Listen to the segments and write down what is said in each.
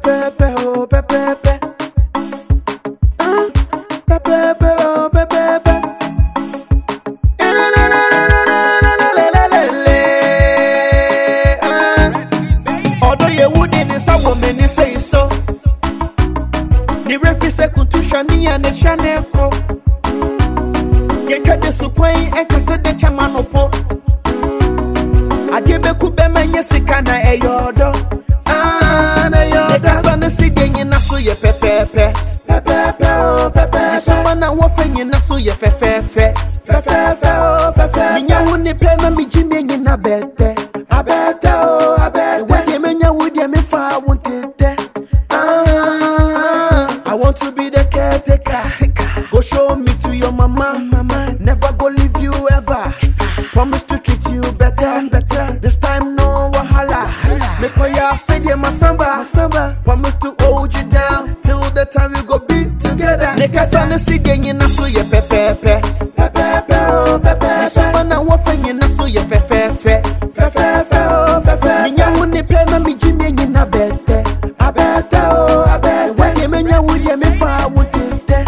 Pepe, oh, pepe. Pepe, oh, pepe. Although you wouldn't is a woman, you say so. Ni refi se kuntushani ane chaneko. Ye kade sukwai eka se de chamanopo. Adiebe kube menye sikana eyodo. Na yodo. Eka sana sigenye naso ye pepepe. Pepepe oh pepepe. Nisoma na wafenye naso ye fefefe. Fefefe oh fefefe. Minya huni pena mijimi enye na bete. Abete oh abete. Wadi menya wudi me fa wuntite. I want to be the caretaker. Go show me to your mama. Never go leave you ever. Promise to treat you better. This time no wahala. Make all your fade my samba. Promise to hold you down till the time we go be together. Neka sana sigenye naso ye pepepe. Pepepe oh pepepe. Nisoma na wafenye naso ye fefefe. Fefefe oh fefefe. Minya huni pena mijimi enye na bete. Abete oh abete. Wadi menya wudi me fa wutite.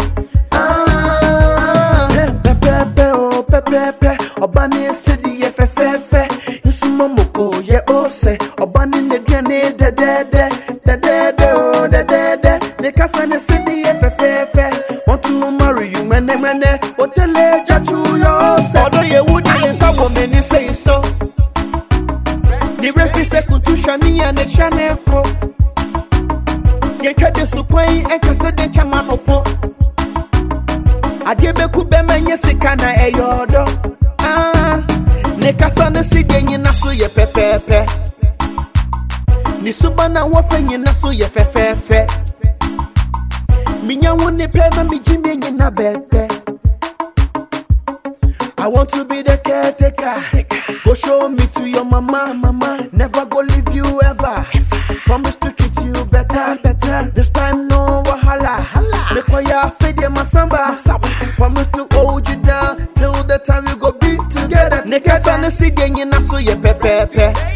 Pepepe oh pepepe. Obani sidi ye fefefe. Yusuma moko ye ose. Obani ne diane de oh de. Neka sana sidi ye fefefe. Want to marry you mene. Otele jachu yo se. Although ye wouldn't is a woman, you say so. Ni refi se kuntushani ane chaneko. Ye kade sukwai eka se de chamanopo. Adiebe kube menye sikana eyodo. Neka sana sigenye naso ye pepepe. Nisuba na wafenye naso ye fefefe. Minya wuni pena mijimi enye na bete. I want to be the caretaker. Go show me to your mama. Never go leave you ever. Promise to treat you better. This time no wahala. Make all your fade my samba. Promise to hold you down till the time we go be together. Neka sana sigenye naso ye pepepe.